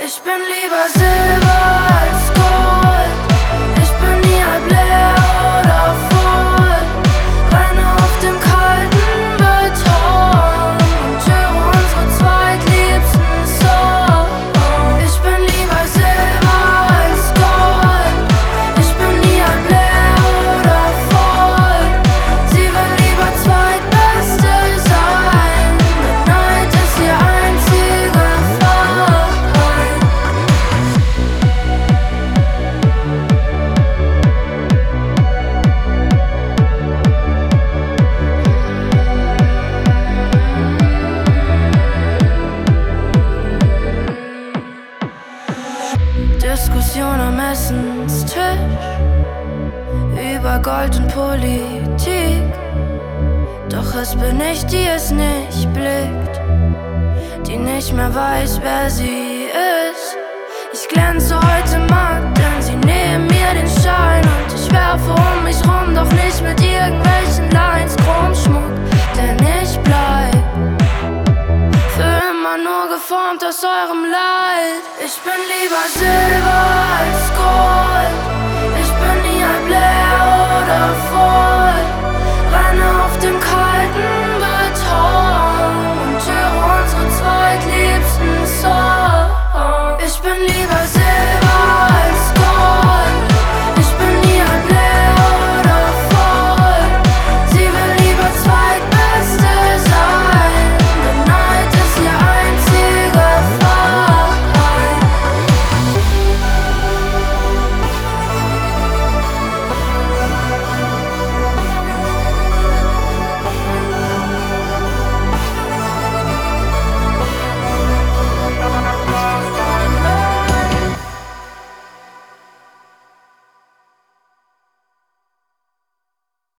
Ich bin lieber Silber als Gold. Ich bin nie halb leer oder voll. Renne auf dem kalten Beton und höre unsere zweitliebsten Song. Ich bin lieber Silber als Gold. Ich bin nie halb leer oder voll. Sie will lieber Zweitbeste sein. Midnight ist ihr einziger Feind. Diskussion am Essenstisch über Gold und Politik. Doch es bin ich, die es nicht blickt, die nicht mehr weiß, wer sie ist. Ich glänze heute matt, denn sie nehmen mir den Schein. Und ich werfe um mich rum, doch nicht mit irgendwelchen Lines. Chromschmuck, denn ich bleib für immer nur geformt aus eurem Leid. Ich bin lieber Silber als Gold. Ich bin nie halb leer oder voll. Renne